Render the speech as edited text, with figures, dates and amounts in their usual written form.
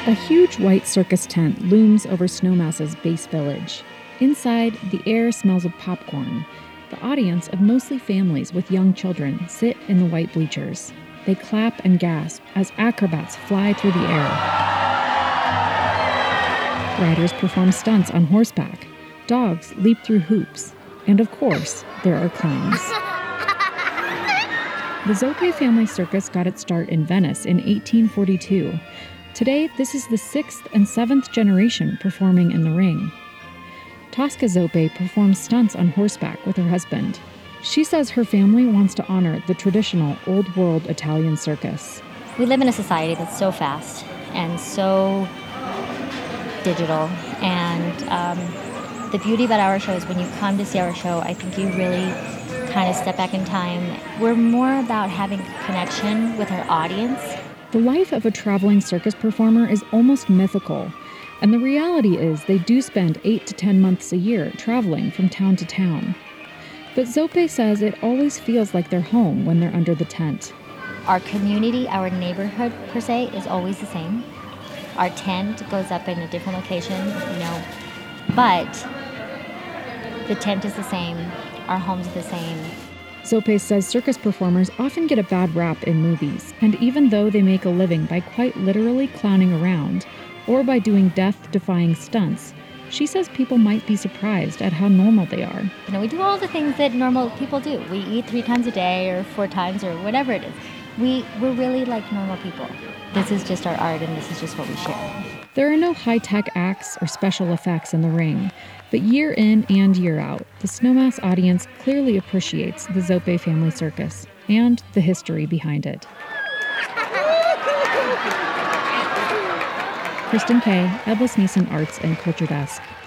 A huge white circus tent looms over Snowmass's base village. Inside, the air smells of popcorn. The audience, of mostly families with young children, sit in the white bleachers. They clap and gasp as acrobats fly through the air. Riders perform stunts on horseback. Dogs leap through hoops. And of course, there are clowns. The Zope family circus got its start in Venice in 1842. Today, this is the 6th and 7th generation performing in the ring. Tosca Zope performs stunts on horseback with her husband. She says her family wants to honor the traditional old-world Italian circus. We live in a society that's so fast and so digital. And the beauty about our show is when you come to see our show, I think you really kind of step back in time. We're more about having a connection with our audience. The life of a traveling circus performer is almost mythical. And the reality is they do spend 8 to 10 months a year traveling from town to town. But Zope says it always feels like they're home when they're under the tent. Our community, our neighborhood per se, is always the same. Our tent goes up in a different location, but the tent is the same. Our home's the same. Zope says circus performers often get a bad rap in movies, and even though they make a living by quite literally clowning around, or by doing death-defying stunts, she says people might be surprised at how normal they are. We do all the things that normal people do. We eat 3 times a day or 4 times or whatever it is. We're really like normal people. This is just our art and this is just what we share. There are no high-tech acts or special effects in the ring, but year in and year out, the Snowmass audience clearly appreciates the Zope family circus and the history behind it. Kristen Kay, Eblis Neeson Arts and Culture Desk.